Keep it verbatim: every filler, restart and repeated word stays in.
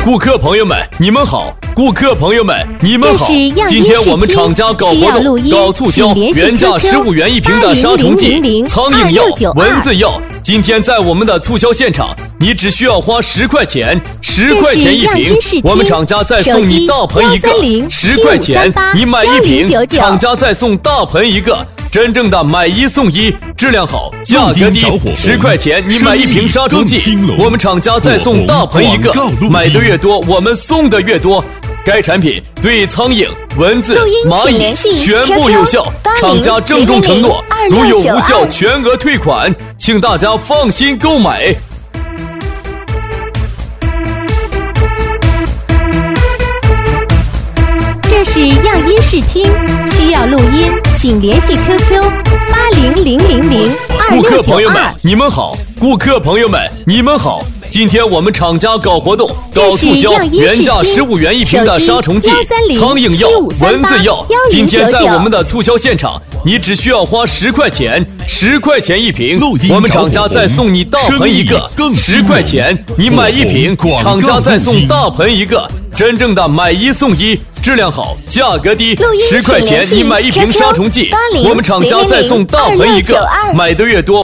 顾客朋友们，你们好！顾客朋友们，你们好！今天我们厂家搞活动，搞促销，原价十五元一瓶的杀虫剂、苍蝇药、蚊子药。今天在我们的促销现场，你只需要花十块钱，十块钱一瓶。我们厂家再送你大盆一个，十块钱你买一瓶，厂家再送大盆一个。真正的买一送一，质量好，价格低，十块钱你买一瓶杀虫剂，我们厂家再送大盆一个，买的越多，我们送的越多。该产品对苍蝇、蚊子、蚂蚁全部有效，厂家郑重承诺，如有无效全额退款，请大家放心购买。 这是样音视听，需要录音，请联系 Q Q 八零零零零二六九二。 顾客朋友们，你们好！顾客朋友们，你们好！今天我们厂家搞活动，搞促销，原价十五元一瓶的杀虫剂、苍蝇药、蚊子药。今天在我们的促销现场，你只需要花十块钱，十块钱一瓶，我们厂家再送你大盆一个，十块钱你买一瓶，厂家再送大盆一个。真正的买一送一，质量好，价格低，十块钱你买一瓶杀虫剂，我们厂家再送大盆一个，买的越多。